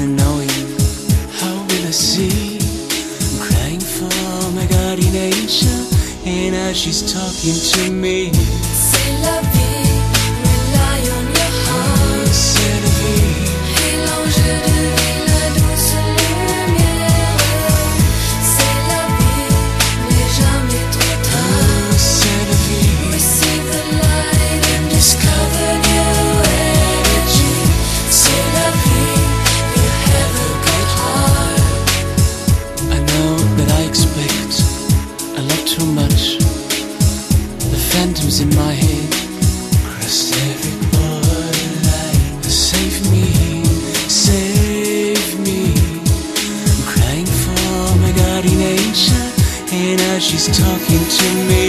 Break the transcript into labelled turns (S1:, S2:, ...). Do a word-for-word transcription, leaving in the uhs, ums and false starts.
S1: knowing how will I see. I'm crying for my guardian angel, and now she's talking to me.
S2: C'est la vie, rely on your heart.
S1: Oh, c'est la vie.
S2: Et l'ange de vie, la douce lumière. C'est la vie, mais jamais trop tard.
S1: Oh, c'est la vie.
S2: Receive the light and discover new energy. C'est la vie, you have a good heart.
S1: I know that I expect a lot too much. The phantoms in my head cross every borderline. Save me, save me. I'm crying for my guardian angel, and now she's talking to me.